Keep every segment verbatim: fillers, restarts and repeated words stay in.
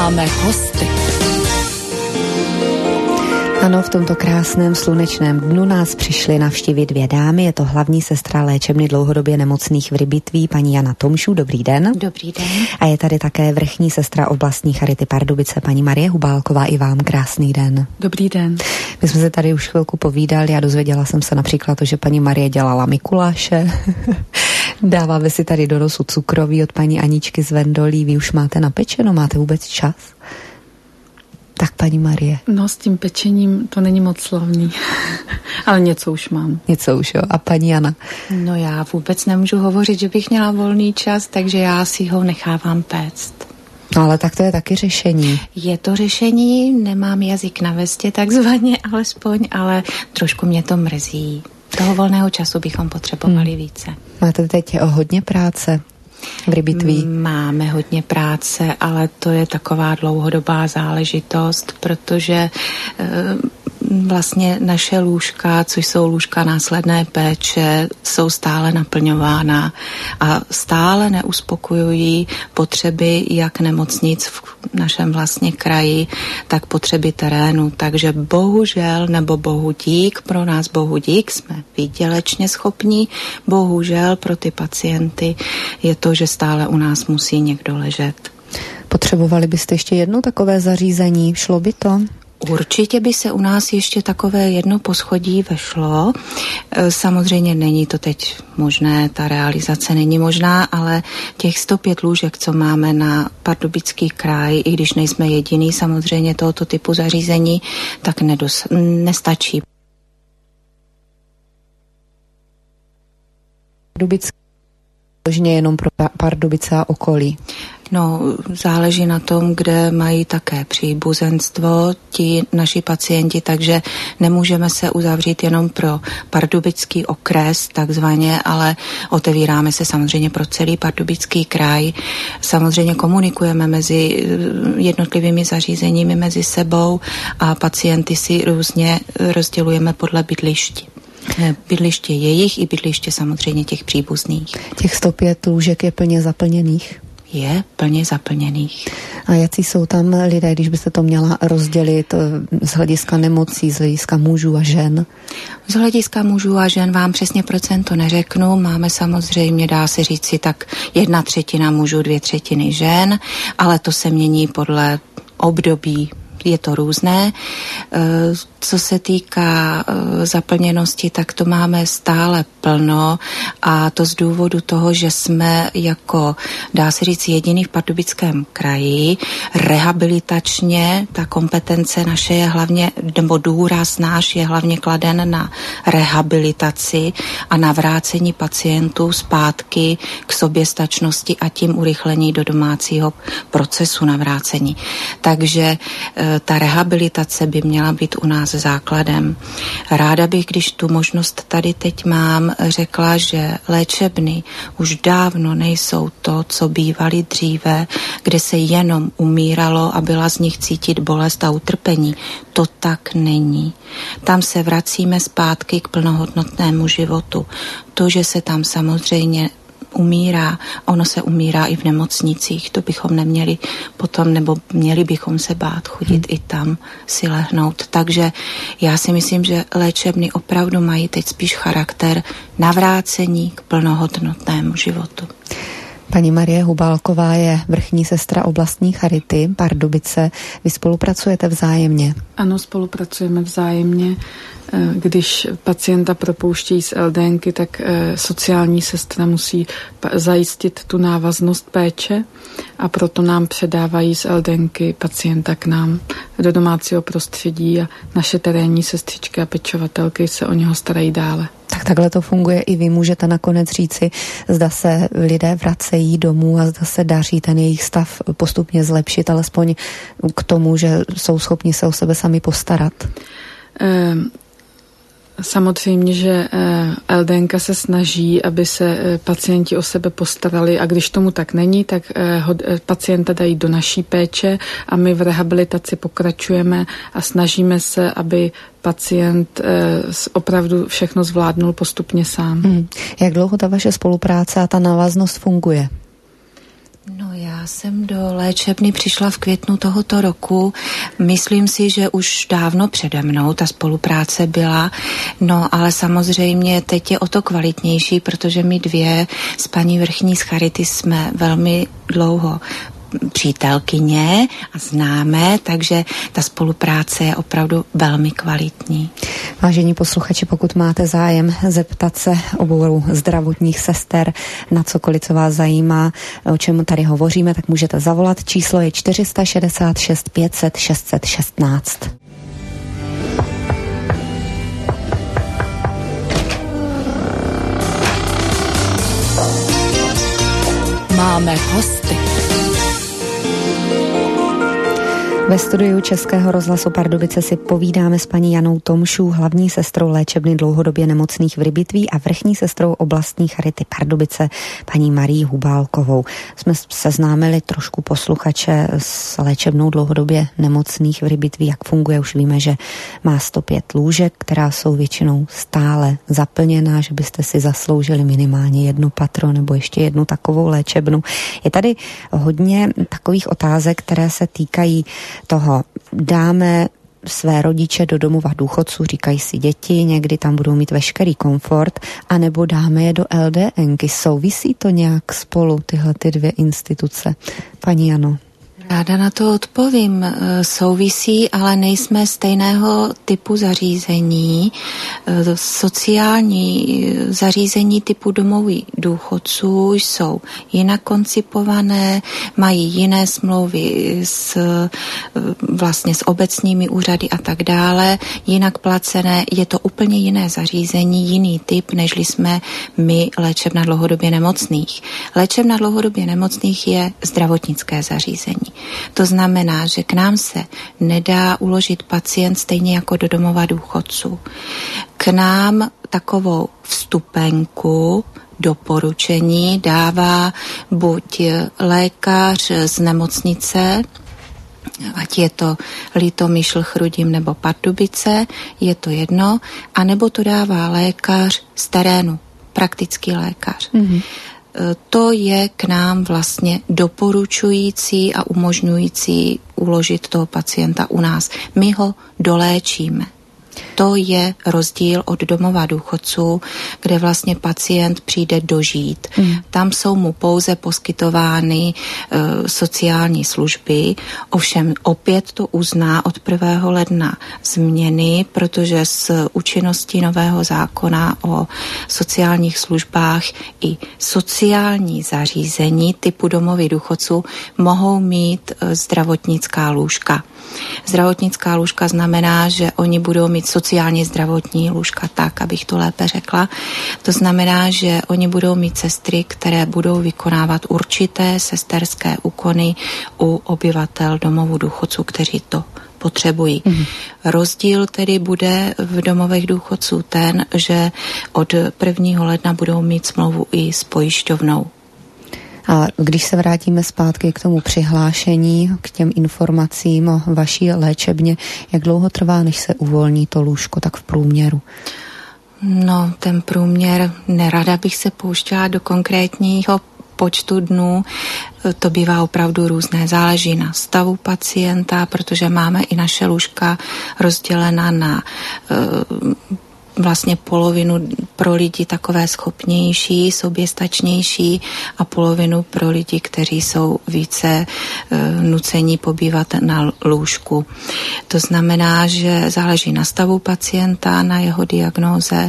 máme hosty. Ano, v tomto krásném slunečném dnu nás přišly navštívit dvě dámy. Je to hlavní sestra léčebny dlouhodobě nemocných v Rybitví, paní Jana Tomšů. Dobrý den. Dobrý den. A je tady také vrchní sestra oblastní charity Pardubice, paní Marie Hubálková. I vám krásný den. Dobrý den. My jsme se tady už chvilku povídali a dozvěděla jsem se například to, že paní Marie dělala Mikuláše. Dáváme si tady do nosu cukroví od paní Aničky z Vendolí. Vy už máte napečeno? Máte vůbec čas? Tak paní Marie. No s tím pečením to není moc slavný, ale něco už mám. Něco už, jo. A paní Jana? No já vůbec nemůžu hovořit, že bych měla volný čas, takže já si ho nechávám péct. No ale tak to je taky řešení. Je to řešení, nemám jazyk na vestě takzvaně alespoň, ale trošku mě to mrzí. Toho volného času bychom potřebovali hmm. více. Máte teď hodně práce v Rybitví? Máme hodně práce, ale to je taková dlouhodobá záležitost, protože e, vlastně naše lůžka, což jsou lůžka následné péče, jsou stále naplňována a stále neuspokojují potřeby jak nemocnic v našem vlastně kraji, tak potřeby terénu. Takže bohužel, nebo bohu dík, pro nás bohu dík, jsme výdělečně schopní, bohužel pro ty pacienty je to, že stále u nás musí někdo ležet. Potřebovali byste ještě jedno takové zařízení? Šlo by to? Určitě by se u nás ještě takové jedno poschodí vešlo. Samozřejmě není to teď možné, ta realizace není možná, ale těch sto pět lůžek, co máme na Pardubický kraj, i když nejsme jediný samozřejmě tohoto typu zařízení, tak nedos- nestačí. Pardubický jenom pro Pardubice a okolí. No, záleží na tom, kde mají také příbuzenstvo ti naši pacienti, takže nemůžeme se uzavřít jenom pro pardubický okres takzvaně, ale otevíráme se samozřejmě pro celý Pardubický kraj. Samozřejmě komunikujeme mezi jednotlivými zařízeními mezi sebou a pacienty si různě rozdělujeme podle bydlišti. Bydliště jejich i bydliště samozřejmě těch příbuzných. Těch sto pět lůžek je plně zaplněných? Je plně zaplněných. A jaký jsou tam lidé, když byste to měla rozdělit z hlediska nemocí, z hlediska mužů a žen? Z hlediska mužů a žen vám přesně procento neřeknu. Máme samozřejmě, dá se říci, tak jedna třetina mužů, dvě třetiny žen, ale to se mění podle období. Je to různé. Co se týká zaplněnosti, tak to máme stále plno a to z důvodu toho, že jsme jako, dá se říct, jediný v Pardubickém kraji. Rehabilitačně ta kompetence naše je hlavně, nebo důraz náš je hlavně kladen na rehabilitaci a navrácení pacientů zpátky k soběstačnosti a tím urychlení do domácího procesu navrácení. Takže ta rehabilitace by měla být u nás základem. Ráda bych, když tu možnost tady teď mám, řekla, že léčebny už dávno nejsou to, co bývaly dříve, kde se jenom umíralo a byla z nich cítit bolest a utrpení. To tak není. Tam se vracíme zpátky k plnohodnotnému životu. To, že se tam samozřejmě umírá, ono se umírá i v nemocnicích, to bychom neměli potom, nebo měli bychom se bát chodit hmm. i tam si lehnout. Takže já si myslím, že léčebny opravdu mají teď spíš charakter navrácení k plnohodnotnému životu. Paní Marie Hubálková je vrchní sestra oblastní charity Pardubice. Vy spolupracujete vzájemně? Ano, spolupracujeme vzájemně. Když pacienta propouštějí z LDNky, tak sociální sestra musí zajistit tu návaznost péče a proto nám předávají z LDNky pacienta k nám do domácího prostředí a naše terénní sestřičky a pečovatelky se o něho starají dále. Tak takhle to funguje i vy. Můžete nakonec říci, zda se lidé vracejí domů a zda se daří ten jejich stav postupně zlepšit, alespoň k tomu, že jsou schopni se o sebe sami postarat. Um. Samozřejmě, že LDNka se snaží, aby se pacienti o sebe postarali a když tomu tak není, tak pacienta dají do naší péče a my v rehabilitaci pokračujeme a snažíme se, aby pacient opravdu všechno zvládnul postupně sám. Hmm. Jak dlouho ta vaše spolupráce a ta návaznost funguje? No, já jsem do léčebny přišla v květnu tohoto roku. Myslím si, že už dávno přede mnou ta spolupráce byla, no ale samozřejmě teď je o to kvalitnější, protože my dvě s paní vrchní z Charity jsme velmi dlouho přítelkyně a známé, takže ta spolupráce je opravdu velmi kvalitní. Vážení posluchači, pokud máte zájem zeptat se oboru zdravotních sester na cokoliv, co vás zajímá, o čem tady hovoříme, tak můžete zavolat. Číslo je čtyři šest šest pět set šest set šestnáct. Máme hosty. Ve studiu Českého rozhlasu Pardubice si povídáme s paní Janou Tomšů, hlavní sestrou léčebny dlouhodobě nemocných v Rybitví a vrchní sestrou oblastní Charity Pardubice, paní Marií Hubálkovou. Jsme seznámili trošku posluchače s léčebnou dlouhodobě nemocných v Rybitví, jak funguje. Už víme, že má sto pět lůžek, která jsou většinou stále zaplněná, že byste si zasloužili minimálně jedno patro nebo ještě jednu takovou léčebnu. Je tady hodně takových otázek, které se týkají toho, dáme své rodiče do domova důchodců, říkají si děti, někdy tam budou mít veškerý komfort, anebo dáme je do el dé enky. Souvisí to nějak spolu, tyhle ty dvě instituce? Paní Jano. Ráda na to odpovím. Souvisí, ale nejsme stejného typu zařízení. Sociální zařízení typu domovů důchodců jsou jinak koncipované, mají jiné smlouvy s, vlastně s obecními úřady a tak dále, jinak placené. Je to úplně jiné zařízení, jiný typ, nežli jsme my léčebna dlouhodobě nemocných. Léčebna dlouhodobě nemocných je zdravotnické zařízení. To znamená, že k nám se nedá uložit pacient stejně jako do domova důchodců. K nám takovou vstupenku, doporučení dává buď lékař z nemocnice, ať je to Litomyšl, Chrudim nebo Pardubice, je to jedno, anebo to dává lékař z terénu, praktický lékař. Mm-hmm. To je k nám vlastně doporučující a umožňující uložit toho pacienta u nás. My ho doléčíme. To je rozdíl od domova důchodců, kde vlastně pacient přijde dožít. Mm. Tam jsou mu pouze poskytovány e, sociální služby, ovšem opět to uzná od prvního ledna změny, protože s účinností nového zákona o sociálních službách i sociální zařízení typu domovy důchodců mohou mít e, zdravotnická lůžka. Zdravotnická lůžka znamená, že oni budou mít sociálně zdravotní lůžka, tak, abych to lépe řekla. To znamená, že oni budou mít sestry, které budou vykonávat určité sesterské úkony u obyvatel domovů důchodců, kteří to potřebují. Mm. Rozdíl tedy bude v domovech důchodců ten, že od prvního ledna budou mít smlouvu i s pojišťovnou. A když se vrátíme zpátky k tomu přihlášení, k těm informacím o vaší léčebně, jak dlouho trvá, než se uvolní to lůžko, tak v průměru? No, ten průměr, nerada bych se pouštěla do konkrétního počtu dnů, to bývá opravdu různé, záleží na stavu pacienta, protože máme i naše lůžka rozdělena na uh, vlastně polovinu pro lidi takové schopnější, soběstačnější a polovinu pro lidi, kteří jsou více e, nucení pobývat na lůžku. To znamená, že záleží na stavu pacienta, na jeho diagnóze,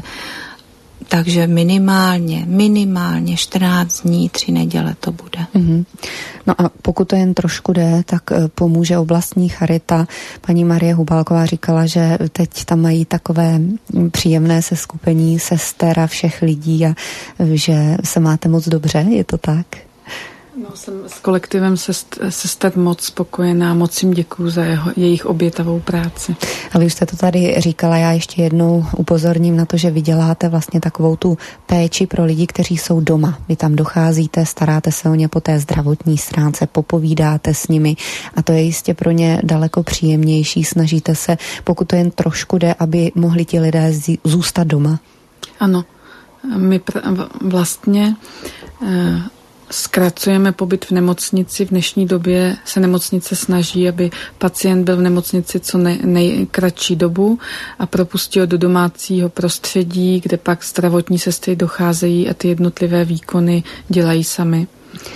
takže minimálně, minimálně čtrnáct dní, tři neděle to bude. Mm-hmm. No a pokud to jen trošku jde, tak pomůže oblastní Charita. Paní Marie Hubálková říkala, že teď tam mají takové příjemné seskupení sester a všech lidí a že se máte moc dobře, je to tak? No, jsem s kolektivem sest, sester moc spokojená, moc jim děkuju za jeho, jejich obětavou práci. A vy už jste to tady říkala, já ještě jednou upozorním na to, že vy děláte vlastně takovou tu péči pro lidi, kteří jsou doma. Vy tam docházíte, staráte se o ně po té zdravotní stránce, popovídáte s nimi a to je jistě pro ně daleko příjemnější. Snažíte se, pokud to jen trošku jde, aby mohli ti lidé zůstat doma. Ano, my pr- vlastně... Eh, zkracujeme pobyt v nemocnici. V dnešní době se nemocnice snaží, aby pacient byl v nemocnici co nej, nejkratší dobu a propustil do domácího prostředí, kde pak zdravotní sestry docházejí a ty jednotlivé výkony dělají sami.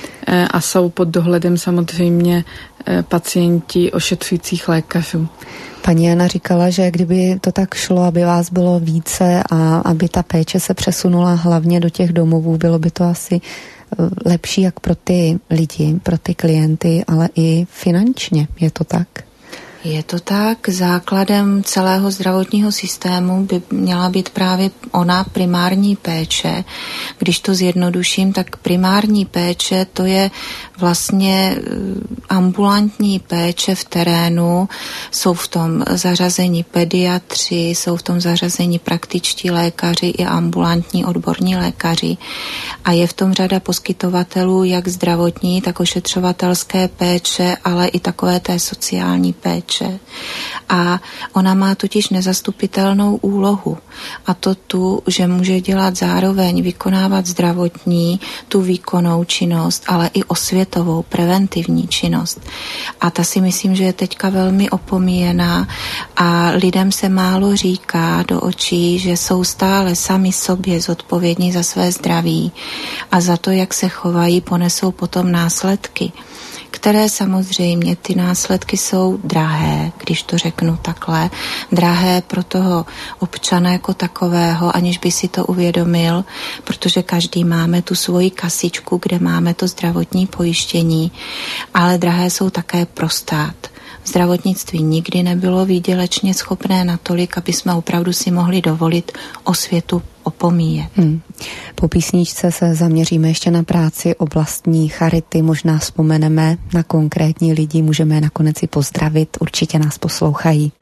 A jsou pod dohledem samozřejmě pacienti ošetřujících lékařů. Paní Jana říkala, že kdyby to tak šlo, aby vás bylo více a aby ta péče se přesunula hlavně do těch domovů, bylo by to asi lepší jak pro ty lidi, pro ty klienty, ale i finančně. Je to tak? Je to tak. Základem celého zdravotního systému by měla být právě ona primární péče. Když to zjednoduším, tak primární péče to je vlastně ambulantní péče v terénu. Jsou v tom zařazení pediatři, jsou v tom zařazení praktičtí lékaři i ambulantní odborní lékaři. A je v tom řada poskytovatelů, jak zdravotní, tak ošetřovatelské péče, ale i takové té sociální péče. A ona má totiž nezastupitelnou úlohu. A to tu, že může dělat zároveň, vykonávat zdravotní, tu výkonnou činnost, ale i osvětovou, preventivní činnost. A ta si myslím, že je teďka velmi opomíjená a lidem se málo říká do očí, že jsou stále sami sobě zodpovědní za své zdraví a za to, jak se chovají, ponesou potom následky, které samozřejmě ty následky jsou drahé, když to řeknu takhle, drahé pro toho občana jako takového, aniž by si to uvědomil, protože každý máme tu svoji kasičku, kde máme to zdravotní pojištění, ale drahé jsou také pro stát. Zdravotnictví nikdy nebylo výdělečně schopné natolik, aby jsme opravdu si mohli dovolit osvětu opomíjet. Hmm. Po písničce se zaměříme ještě na práci oblastní charity, možná vzpomeneme na konkrétní lidi, můžeme je nakonec i pozdravit, určitě nás poslouchají.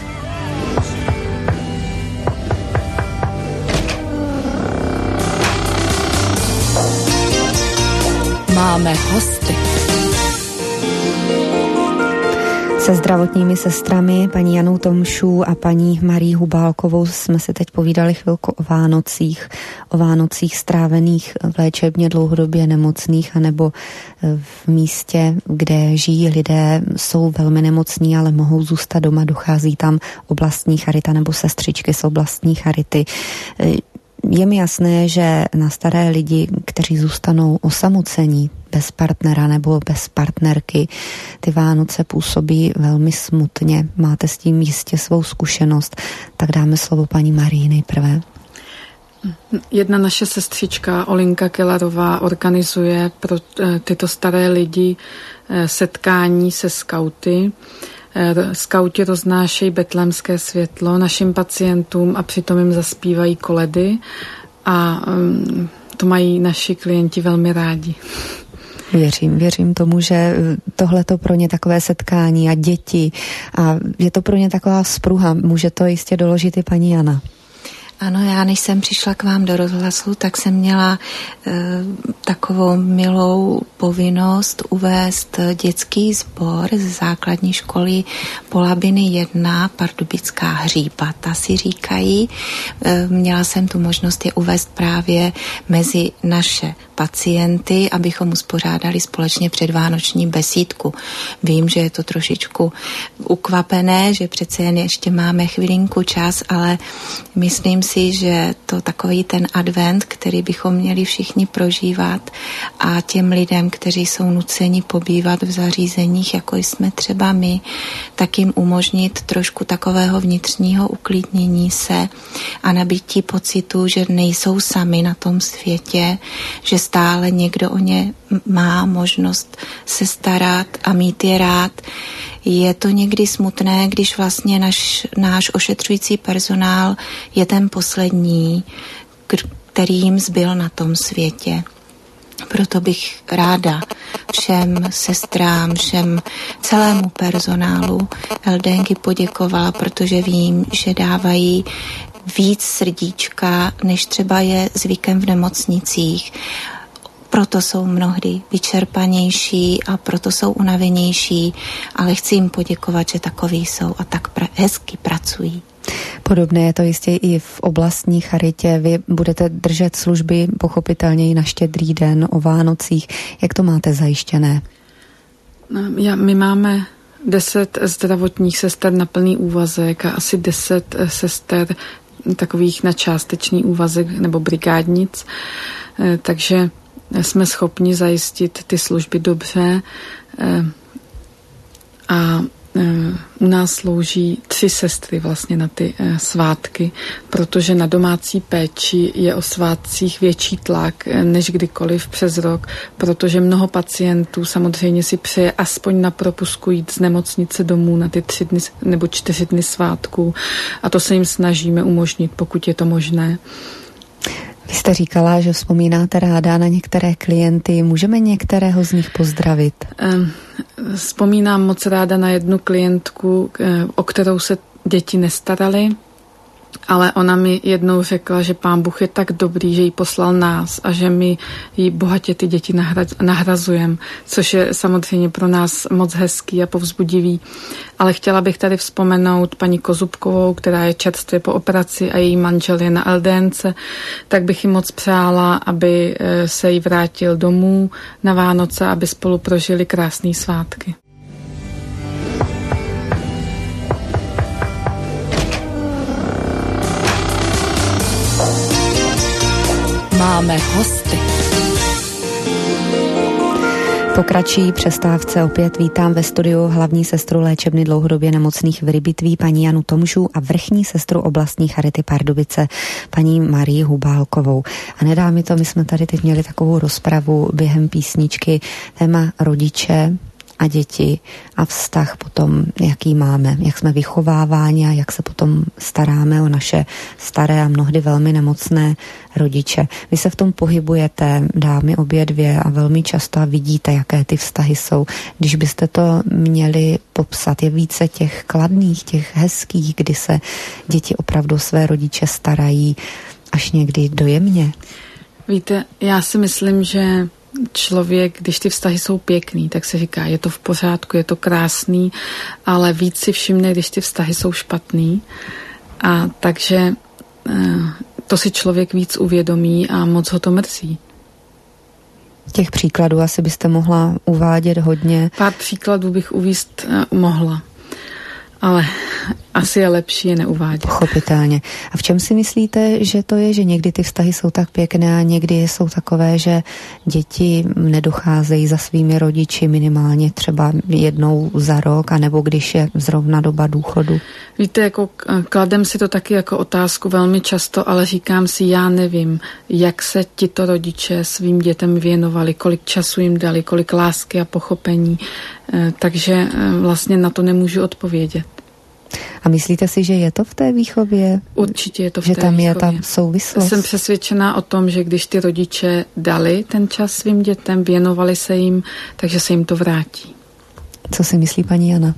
Máme hosty. Se zdravotními sestrami, paní Janou Tomšů a paní Marí Hubálkovou jsme se teď povídali chvilku o Vánocích, o Vánocích strávených v léčebně dlouhodobě nemocných anebo v místě, kde žijí lidé, jsou velmi nemocní, ale mohou zůstat doma, dochází tam oblastní charita nebo sestřičky z oblastní charity. Je mi jasné, že na staré lidi, kteří zůstanou osamocení, bez partnera nebo bez partnerky, ty Vánoce působí velmi smutně. Máte s tím jistě svou zkušenost. Tak dáme slovo paní Marii nejprve. Jedna naše sestřička Olinka Kelarová organizuje pro tyto staré lidi setkání se skauty. Skauti roznášejí betlémské světlo našim pacientům a přitom jim zaspívají koledy a to mají naši klienti velmi rádi. Věřím, věřím tomu, že tohle to pro ně takové setkání a děti a je to pro ně taková spruha. Může to jistě doložit i paní Jana. Ano, já než jsem přišla k vám do rozhlasu, tak jsem měla e, takovou milou povinnost uvést dětský sbor z základní školy Polabiny jedna, Pardubická hříbata si říkají. E, měla jsem tu možnost je uvést právě mezi naše pacienty, abychom uspořádali společně předvánoční besídku. Vím, že je to trošičku ukvapené, že přece jen ještě máme chvilinku čas, ale myslím si, že to takový ten advent, který bychom měli všichni prožívat a těm lidem, kteří jsou nuceni pobývat v zařízeních, jako jsme třeba my, tak jim umožnit trošku takového vnitřního uklidnění se a nabití pocitu, že nejsou sami na tom světě, že stále někdo o ně má možnost se starat a mít je rád. Je to někdy smutné, když vlastně naš, náš ošetřující personál je ten poslední, který jim zbyl na tom světě. Proto bych ráda všem sestrám, všem celému personálu LDNky poděkovala, protože vím, že dávají víc srdíčka, než třeba je zvykem v nemocnicích. Proto jsou mnohdy vyčerpanější a proto jsou unavenější, ale chci jim poděkovat, že takoví jsou a tak pra- hezky pracují. Podobné je to jistě i v oblastní charitě. Vy budete držet služby pochopitelně i na Štědrý den, o Vánocích. Jak to máte zajištěné? Já, my máme deset zdravotních sester na plný úvazek a asi deset sester takových na částečný úvazek nebo brigádnic, takže jsme schopni zajistit ty služby dobře a u nás slouží tři sestry vlastně na ty svátky, protože na domácí péči je o svátcích větší tlak než kdykoliv přes rok, protože mnoho pacientů samozřejmě si přeje aspoň na propusku jít z nemocnice domů na ty tři dny nebo čtyři dny svátků a to se jim snažíme umožnit, pokud je to možné. Vy jste říkala, že vzpomínáte ráda na některé klienty. Můžeme některého z nich pozdravit? Vzpomínám moc ráda na jednu klientku, o kterou se děti nestaraly, ale ona mi jednou řekla, že Pán Bůh je tak dobrý, že jí poslal nás a že my jí bohatě ty děti nahrazujeme, což je samozřejmě pro nás moc hezký a povzbudivý. Ale chtěla bych tady vzpomenout paní Kozubkovou, která je čerstvě po operaci a její manžel je na el dé ence, tak bych jí moc přála, aby se jí vrátil domů na Vánoce, aby spolu prožili krásné svátky. Máme hosty. Po kratší přestávce opět vítám ve studiu hlavní sestru léčebny dlouhodobě nemocných v Rybitví paní Janu Tomžů a vrchní sestru oblastní charity Pardubice paní Marii Hubálkovou. A nedá mi to, my jsme tady teď měli takovou rozpravu během písničky, téma rodiče a děti a vztah potom, jaký máme, jak jsme vychováváni a jak se potom staráme o naše staré a mnohdy velmi nemocné rodiče. Vy se v tom pohybujete, dámy obě dvě, a velmi často a vidíte, jaké ty vztahy jsou. Když byste to měli popsat, je více těch kladných, těch hezkých, kdy se děti opravdu své rodiče starají až někdy dojemně? Víte, já si myslím, že člověk, když ty vztahy jsou pěkný, tak se říká, je to v pořádku, je to krásný, ale víc si všimne, když ty vztahy jsou špatný. A takže to si člověk víc uvědomí a moc ho to mrzí. Těch příkladů asi byste mohla uvádět hodně. Pár příkladů bych uvést mohla, ale asi je lepší je neuvádět. Pochopitelně. A v čem si myslíte, že to je, že někdy ty vztahy jsou tak pěkné a někdy jsou takové, že děti nedocházejí za svými rodiči minimálně třeba jednou za rok, anebo když je zrovna doba důchodu? Víte, jako kladem si to taky jako otázku velmi často, ale říkám si, já nevím, jak se tito rodiče svým dětem věnovali, kolik času jim dali, kolik lásky a pochopení, takže vlastně na to nemůžu odpovědět. A myslíte si, že je to v té výchově? Určitě je to v že té tam výchově. Je ta souvislost? Jsem přesvědčená o tom, že když ty rodiče dali ten čas svým dětem, věnovali se jim, takže se jim to vrátí. Co si myslí paní Jana?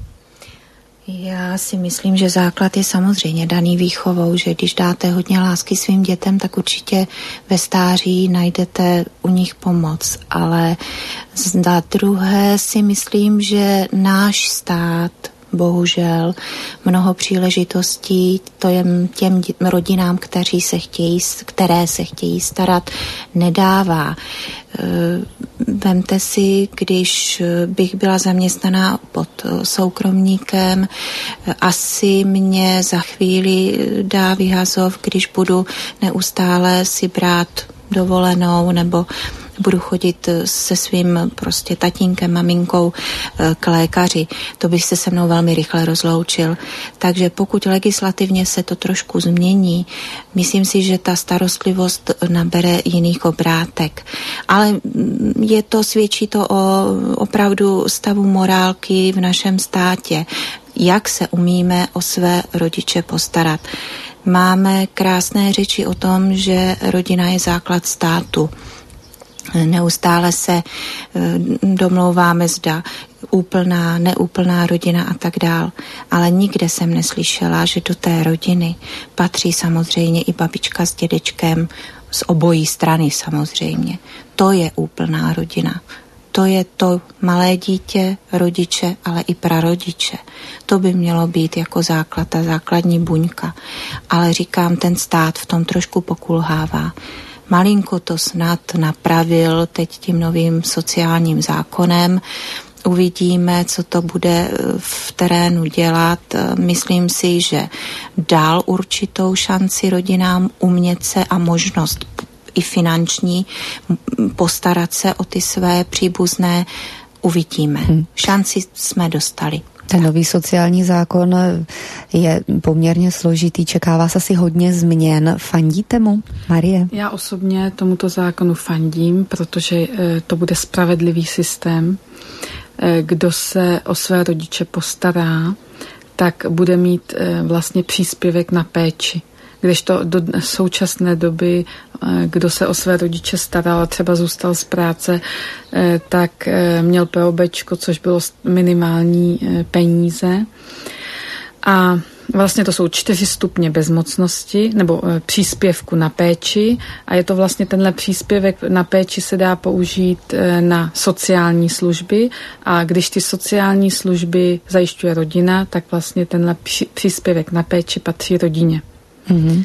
Já si myslím, že základ je samozřejmě daný výchovou, že když dáte hodně lásky svým dětem, tak určitě ve stáří najdete u nich pomoc. Ale za druhé si myslím, že náš stát bohužel mnoho příležitostí to je těm rodinám, kteří se chtějí, které se chtějí starat, nedává. Vemte si, když bych byla zaměstnaná pod soukromníkem, asi mě za chvíli dá vyhazov, když budu neustále si brát dovolenou nebo budu chodit se svým prostě tatínkem, maminkou k lékaři. To by se se mnou velmi rychle rozloučil. Takže pokud legislativně se to trošku změní, myslím si, že ta starostlivost nabere jiných obrátek. Ale je to, svědčí to o opravdu stavu morálky v našem státě. Jak se umíme o své rodiče postarat. Máme krásné řeči o tom, že rodina je základ státu. Neustále se domlouváme, zda úplná, neúplná rodina a tak dál. Ale nikde jsem neslyšela, že do té rodiny patří samozřejmě i babička s dědečkem z obojí strany samozřejmě. To je úplná rodina. to je to malé dítě, rodiče, ale i prarodiče. To by mělo být jako základ, ta základní buňka. Ale říkám, ten stát v tom trošku pokulhává. Malinko to snad napravil teď tím novým sociálním zákonem. Uvidíme, co to bude v terénu dělat. Myslím si, že dal určitou šanci rodinám umět se a možnost i finanční postarat se o ty své příbuzné. Uvidíme. Hmm. Šanci jsme dostali. Ten nový sociální zákon je poměrně složitý, čeká vás asi hodně změn. Fandíte mu, Marie? Já osobně tomuto zákonu fandím, protože to bude spravedlivý systém. Kdo se o své rodiče postará, tak bude mít vlastně příspěvek na péči. Kdežto do současné doby, kdo se o své rodiče staral a třeba zůstal z práce, tak měl POBčko, což bylo minimální peníze. A vlastně to jsou čtyři stupně bezmocnosti nebo příspěvku na péči a je to vlastně tenhle příspěvek na péči se dá použít na sociální služby a když ty sociální služby zajišťuje rodina, tak vlastně tenhle příspěvek na péči patří rodině. Mm-hmm.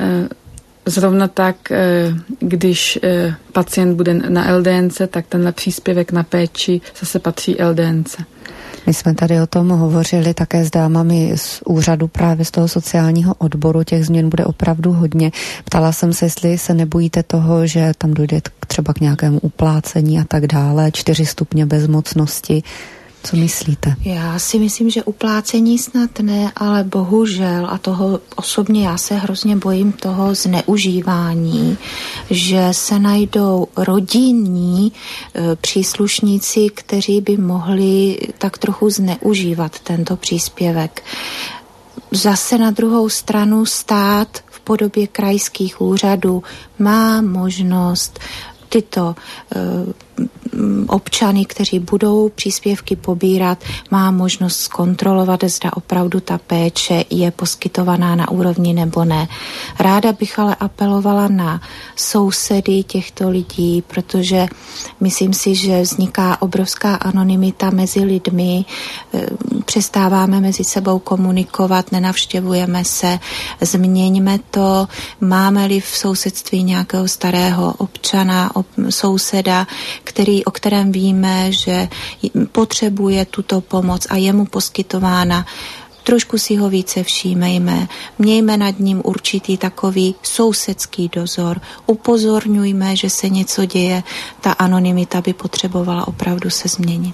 Zrovna tak, když pacient bude na el dé en cé, tak tenhle příspěvek na péči zase patří el dé en cé. My jsme tady o tom hovořili také s dámami z úřadu právě z toho sociálního odboru. Těch změn bude opravdu hodně. Ptala jsem se, jestli se nebojíte toho, že tam dojde třeba k nějakému uplácení a tak dále, čtyři stupně bezmocnosti. Co myslíte? Já si myslím, že uplácení snad ne, ale bohužel, a toho osobně já se hrozně bojím toho zneužívání, že se najdou rodinní e, příslušníci, kteří by mohli tak trochu zneužívat tento příspěvek. Zase na druhou stranu stát v podobě krajských úřadů má možnost tyto e, občany, kteří budou příspěvky pobírat, má možnost zkontrolovat, zda opravdu ta péče je poskytovaná na úrovni nebo ne. Ráda bych ale apelovala na sousedy těchto lidí, protože myslím si, že vzniká obrovská anonymita mezi lidmi, přestáváme mezi sebou komunikovat, nenavštěvujeme se, změňme to, máme-li v sousedství nějakého starého občana, souseda, který, o kterém víme, že potřebuje tuto pomoc a je mu poskytována, trošku si ho více všímejme, mějme nad ním určitý takový sousedský dozor, upozorňujme, že se něco děje, ta anonymita by potřebovala opravdu se změnit.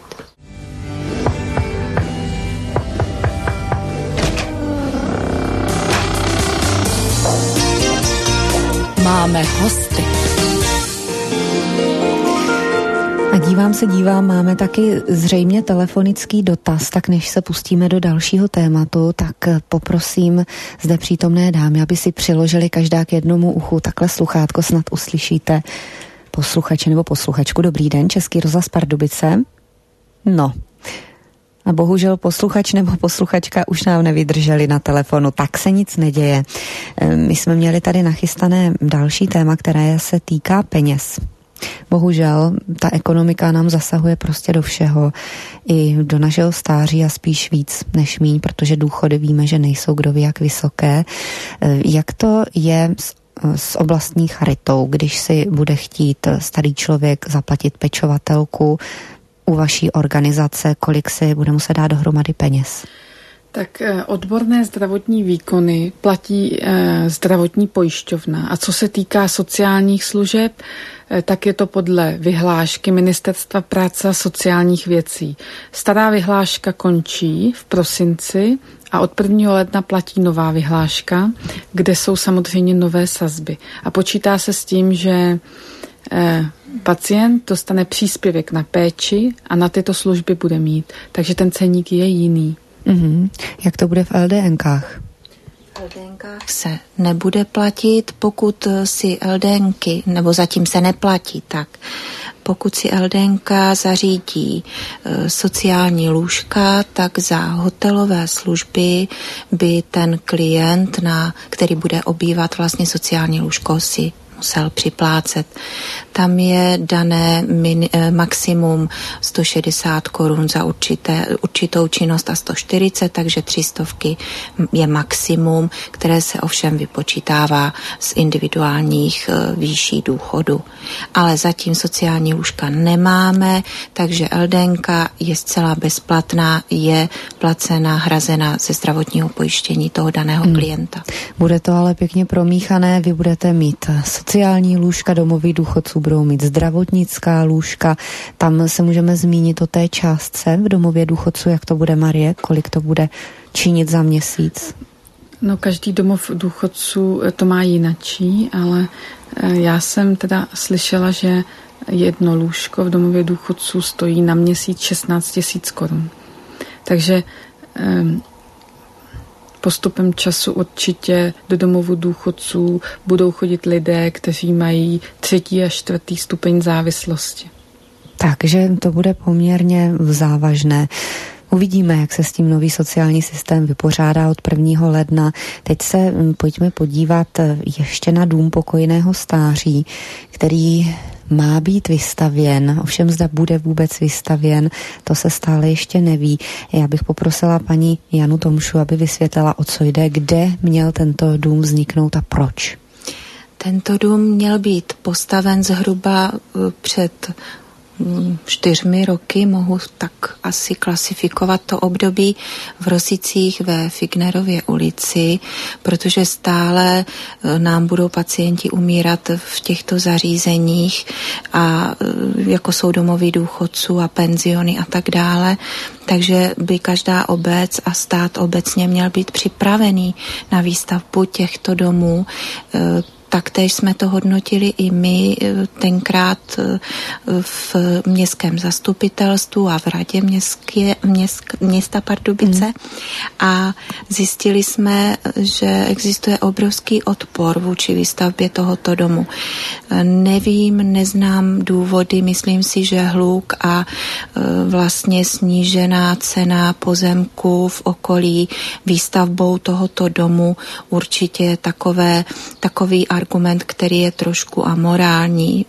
Máme hosty. A dívám se, dívám, máme taky zřejmě telefonický dotaz, tak než se pustíme do dalšího tématu, tak poprosím zde přítomné dámy, aby si přiložili každá k jednomu uchu takhle sluchátko, snad uslyšíte posluchače nebo posluchačku. Dobrý den, Český rozhlas Pardubice. No, a bohužel posluchač nebo posluchačka už nám nevydrželi na telefonu, tak se nic neděje. My jsme měli tady nachystané další téma, které se týká peněz. Bohužel ta ekonomika nám zasahuje prostě do všeho, i do našeho stáří a spíš víc než míň, protože důchody víme, že nejsou kdo ví jak vysoké. Jak to je s, s oblastní charitou, když si bude chtít starý člověk zaplatit pečovatelku u vaší organizace, kolik si bude muset dát dohromady peněz? Tak odborné zdravotní výkony platí eh, zdravotní pojišťovna. A co se týká sociálních služeb, eh, tak je to podle vyhlášky Ministerstva práce a sociálních věcí. Stará vyhláška končí v prosinci a od prvního ledna platí nová vyhláška, kde jsou samozřejmě nové sazby. A počítá se s tím, že eh, pacient dostane příspěvek na péči a na tyto služby bude mít. Takže ten ceník je jiný. Mm-hmm. Jak to bude v el dé enkách? V el dé enkách se nebude platit, pokud si el dé enky, nebo zatím se neplatí tak, pokud si el dé enka zařídí e, sociální lůžka, tak za hotelové služby by ten klient, na, který bude obývat vlastně sociální lůžko, si musel připlácet. Tam je dané min, eh, maximum sto šedesát korun za určité, určitou činnost a sto čtyřicet, takže tři stovky je maximum, které se ovšem vypočítává z individuálních eh, výší důchodu. Ale zatím sociální lůžka nemáme, takže eldenka je zcela bezplatná, je placena, hrazena ze zdravotního pojištění toho daného hmm. klienta. Bude to ale pěkně promíchané, vy budete mít sociální lůžka, domoví důchodců budou mít zdravotnická lůžka, tam se můžeme zmínit o té částce v domově důchodců, jak to bude, Marie, kolik to bude činit za měsíc? No, každý domov důchodců to má jinačí, ale já jsem teda slyšela, že jedno lůžko v domově důchodců stojí na měsíc šestnáct tisíc korun. Takže postupem času určitě do domovu důchodců budou chodit lidé, kteří mají třetí a čtvrtý stupeň závislosti. Takže to bude poměrně závažné. Uvidíme, jak se s tím nový sociální systém vypořádá od prvního ledna. Teď se pojďme podívat ještě na dům pokojného stáří, který má být vystavěn, ovšem zda bude vůbec vystavěn, to se stále ještě neví. Já bych poprosila paní Janu Tomšu, aby vysvětlila, o co jde, kde měl tento dům vzniknout a proč. Tento dům měl být postaven zhruba před čtyřmi roky, mohu tak asi klasifikovat to období, v Rosicích ve Fignerově ulici, protože stále nám budou pacienti umírat v těchto zařízeních a jako jsou domoví důchodců a penziony a tak dále, takže by každá obec a stát obecně měl být připravený na výstavbu těchto domů. Taktéž jsme to hodnotili i my tenkrát v městském zastupitelstvu a v radě městské, měst, města Pardubice hmm. a zjistili jsme, že existuje obrovský odpor vůči výstavbě tohoto domu. Nevím, neznám důvody, myslím si, že hluk a vlastně snížená cena pozemku v okolí výstavbou tohoto domu určitě je takové, takový argument, který je trošku amorální.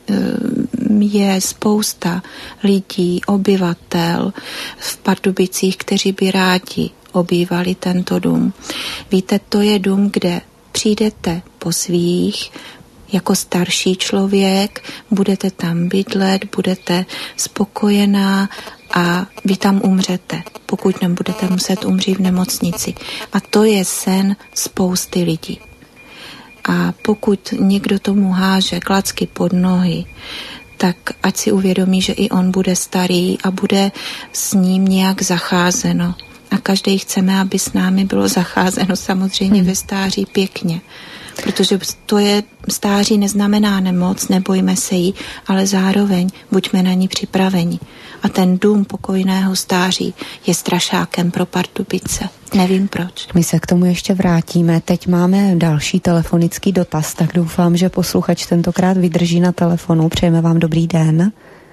Je spousta lidí, obyvatel v Pardubicích, kteří by rádi obývali tento dům. Víte, to je dům, kde přijdete po svých, jako starší člověk, budete tam bydlet, budete spokojená a vy tam umřete, pokud nebudete muset umřít v nemocnici. A to je sen spousty lidí. A pokud někdo tomu háže klacky pod nohy, tak ať si uvědomí, že i on bude starý a bude s ním nějak zacházeno. A každý chceme, aby s námi bylo zacházeno samozřejmě hmm. ve stáří pěkně. Protože to je, stáří neznamená nemoc, nebojme se jí, ale zároveň buďme na ní připraveni. A ten dům pokojného stáří je strašákem pro Pardubice. Nevím proč. My se k tomu ještě vrátíme. Teď máme další telefonický dotaz, tak doufám, že posluchač tentokrát vydrží na telefonu. Přejeme vám dobrý den.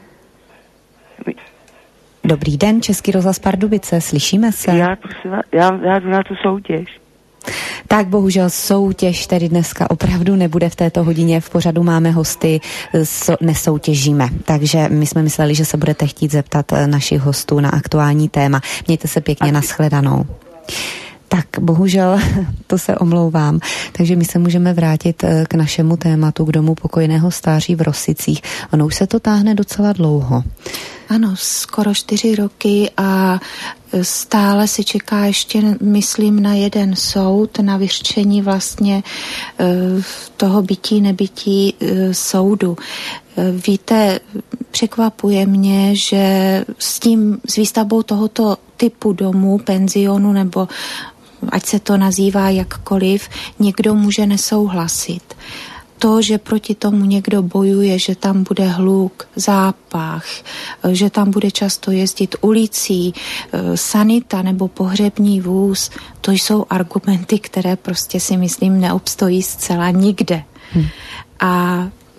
Dobrý den, Český rozhlas Pardubice, slyšíme se? Já, prosím, já, já jdu na tu soutěž. Tak bohužel soutěž tedy dneska opravdu nebude v této hodině. V pořadu máme hosty, so, nesoutěžíme. Takže my jsme mysleli, že se budete chtít zeptat našich hostů na aktuální téma. Mějte se pěkně, nashledanou. Tak bohužel, to se omlouvám. Takže my se můžeme vrátit k našemu tématu, k domu pokojného stáří v Rosicích. Ono už se to táhne docela dlouho. Ano, skoro čtyři roky a stále se čeká ještě, myslím, na jeden soud, na vyřčení vlastně toho bytí, nebytí soudu. Víte, překvapuje mě, že s tím, s výstavbou tohoto typu domu, penzionu nebo ať se to nazývá jakkoliv, někdo může nesouhlasit. To, že proti tomu někdo bojuje, že tam bude hluk, zápach, že tam bude často jezdit ulicí, sanita nebo pohřební vůz, to jsou argumenty, které prostě si myslím neobstojí zcela nikde. Hmm. A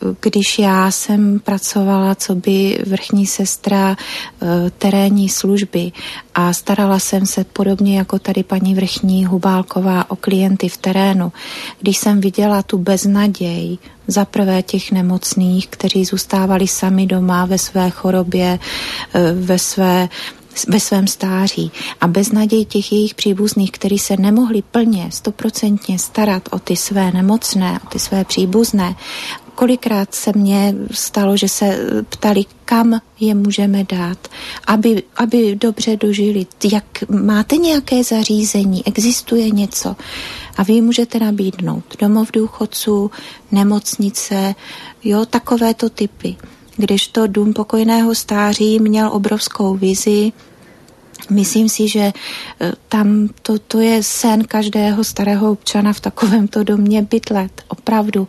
když já jsem pracovala coby vrchní sestra terénní služby a starala jsem se podobně jako tady paní vrchní Hubálková o klienty v terénu, když jsem viděla tu beznaděj za prvé těch nemocných, kteří zůstávali sami doma ve své chorobě, ve své ve svém stáří a beznaděj těch jejich příbuzných, kteří se nemohli plně, stoprocentně starat o ty své nemocné, o ty své příbuzné. Kolikrát se mně stalo, že se ptali, kam je můžeme dát, aby, aby dobře dožili. Jak, máte nějaké zařízení, existuje něco a vy můžete nabídnout domov důchodců, nemocnice, jo, takovéto typy. Kdežto dům pokojného stáří měl obrovskou vizi. Myslím si, že tam to, to je sen každého starého občana v takovémto domě bydlet. Opravdu.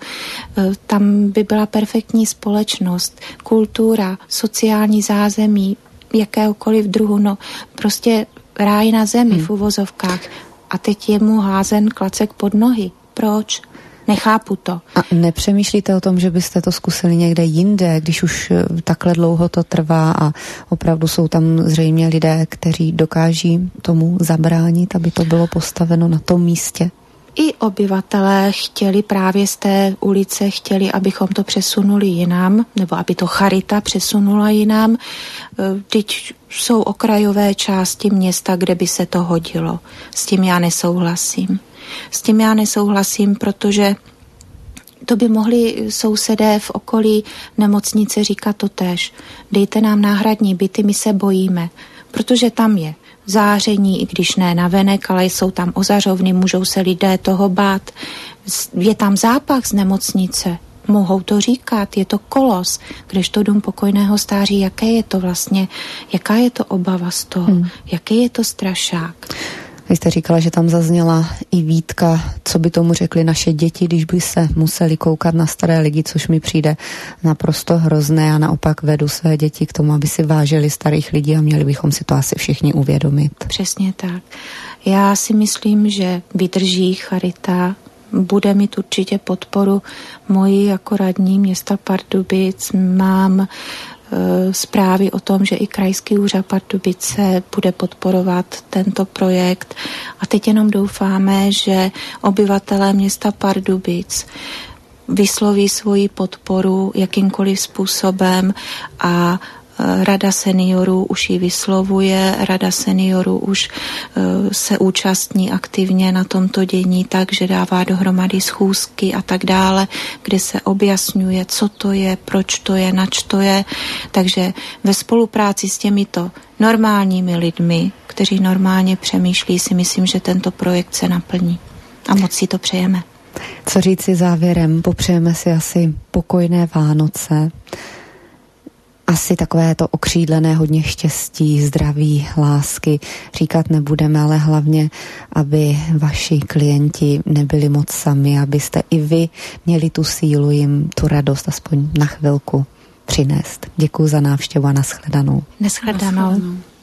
Tam by byla perfektní společnost, kultura, sociální zázemí, jakéhokoliv druhu. No, prostě ráj na zemi hmm. v uvozovkách. A teď je mu házen klacek pod nohy. Proč? Nechápu to. A nepřemýšlíte o tom, že byste to zkusili někde jinde, když už takhle dlouho to trvá a opravdu jsou tam zřejmě lidé, kteří dokáží tomu zabránit, aby to bylo postaveno na tom místě? I obyvatelé chtěli právě z té ulice, chtěli, abychom to přesunuli jinam, nebo aby to charita přesunula jinam. Teď jsou okrajové části města, kde by se to hodilo. S tím já nesouhlasím. S tím já nesouhlasím, protože to by mohli sousedé v okolí nemocnice říkat totéž. Dejte nám náhradní byty, my se bojíme, protože tam je záření, i když ne navenek, ale jsou tam ozařovny, můžou se lidé toho bát. Je tam zápach z nemocnice, mohou to říkat, je to kolos, kdežto dům pokojného stáří, jaké je to vlastně, jaká je to obava z toho, hmm. jaký je to strašák. Vy jste říkala, že tam zazněla i výtka, co by tomu řekli naše děti, když by se museli koukat na staré lidi, což mi přijde naprosto hrozné a naopak vedu své děti k tomu, aby si vážili starých lidí a měli bychom si to asi všichni uvědomit. Přesně tak. Já si myslím, že vydrží charita, bude mít určitě podporu moji jako radní města Pardubic. Mám zprávy o tom, že i krajský úřad Pardubice bude podporovat tento projekt a teď jenom doufáme, že obyvatelé města Pardubic vysloví svoji podporu jakýmkoliv způsobem a Rada seniorů už ji vyslovuje, Rada seniorů už uh, se účastní aktivně na tomto dění, takže dává dohromady schůzky a tak dále, kde se objasňuje, co to je, proč to je, nač to je. Takže ve spolupráci s těmito normálními lidmi, kteří normálně přemýšlí, si myslím, že tento projekt se naplní. A moc si to přejeme. Co říci závěrem? Popřejeme si asi pokojné Vánoce. Asi takové to okřídlené hodně štěstí, zdraví, lásky říkat nebudeme, ale hlavně, aby vaši klienti nebyli moc sami, abyste i vy měli tu sílu jim tu radost aspoň na chvilku přinést. Děkuji za návštěvu a nashledanou. Nashledanou.